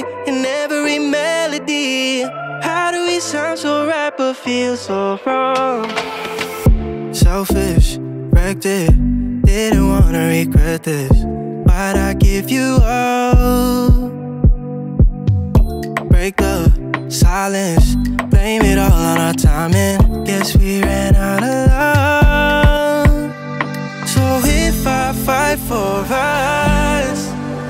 me in every melody. How do we sound so right but feel so wrong? Selfish, wrecked it, didn't wanna regret this. Why'd I give you up? Break the silence, blame it all on our timing. Guess we ran out of love. So if I fight for us,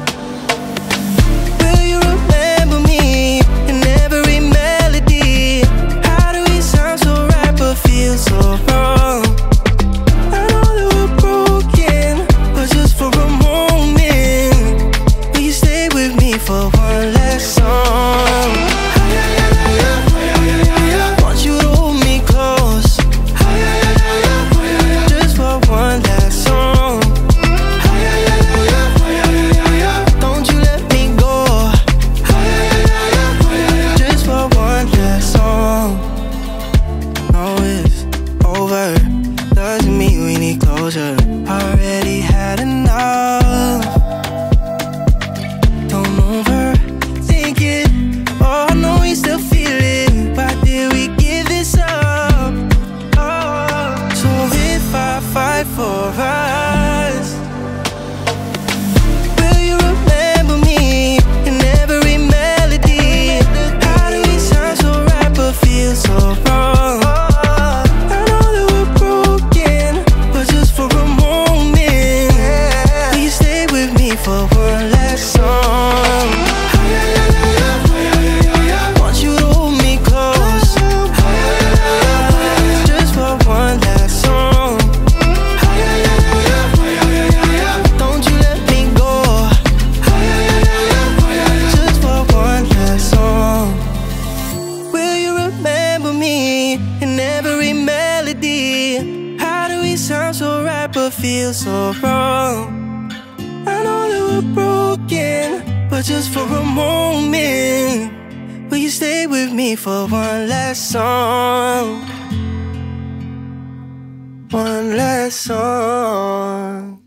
will you remember me in every melody? How do we sound so right but feel so wrong? I know that we're broken, but just for a moment, will you stay with me for one last song? Want you to hold me close, just for one last song. Don't you let me go, just for one last song. No, it's over, doesn't mean we need closure. Already had enough. Don't overthink it. Oh, I know we still feel it. Why did we give this up? Oh, so if I fight for us, will you remember me in every melody? How do we sound so right but feel so wrong? I know that we're broken, but just for a moment, will you stay with me for one last song? Want you to hold me close, just for one last song. Don't you let me go, just for one last song. Will you remember me in every melody? How do we sound so right but feel so wrong? I know that we're broken, but just for a moment, will you stay with me for one last song? One last song.